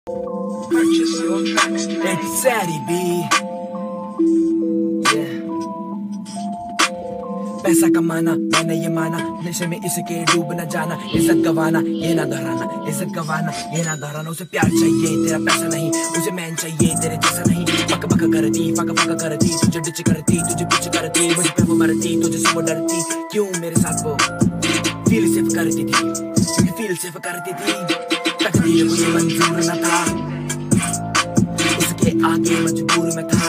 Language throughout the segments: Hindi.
Purchase your tracks today. It's Sadie B. Yeah. पैसा कमाना मैंने ये माना, नशे में इसके डूब न जाना, इज्जत गवाना ये ना दोहराना, इज्जत गवाना ये ना दोहराना। उसे प्यार चाहिए तेरा पैसा नहीं, उसे मैन चाहिए तेरे जैसा नहीं। पक पक करती पक पक करती, तुझे डिच करती तुझे पिच करती, मुझ पे वो मरती तुझे से वो डरती। क्यों मेरे साथ वो फील सिर्फ करती थी, क्योंकि फील सिर्फ करती थी। तकदीर को ये मंजूर न था, उसके आगे मजबूर में था।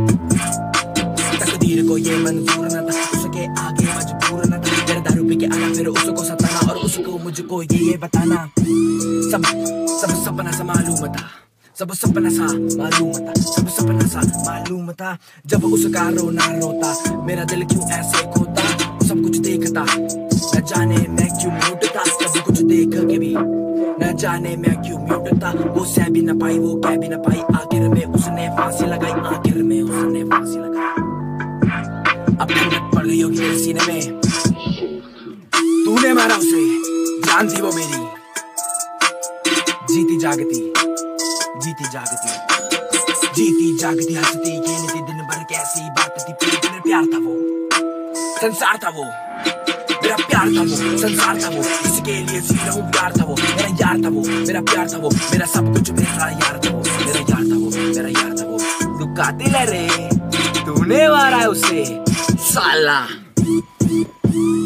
तकदीर को ये मंजूर न था, उसके आगे मजबूर न था। तेरे दारू पी के आना फिर उसको सताना, और उसको मुझको ये बताना। सब सपना सा मालूम था, सब सपना सा मालूम था, सब सपना सा मालूम था। जब उसका रोना रोता मेरा दिल क्यों ऐसे खोता। सब कुछ देखता न जाने मैं क्यों म्यूट था, सब कुछ देख के भी न जाने मैं क्यों म्यूट था। वो सह भी न पाई वो कह भी न पाई, आखिर में उसने फांसी लगाई, आखिर में उसने फांसी लगाई। अब ठंडक पड़ गई होगी मेरे सीने में, तूने मारा उसे जान थी वो मेरी, जीती जागती जीती जागती जीती जागती हंसती खेलती दिन भर कैसी बात थी। मेरा प्यार था वो संसार था वो, मेरा प्यार था वो संसार था वो, जिसके लिए जी रहा हूँ प्यार था वो। मेरा यार था वो, मेरा प्यार था वो, मेरा सब कुछ मेरा यार था वो, मेरा यार था वो, मेरा यार था वो। तू कातिल है रे, तूने मारा उसे साला।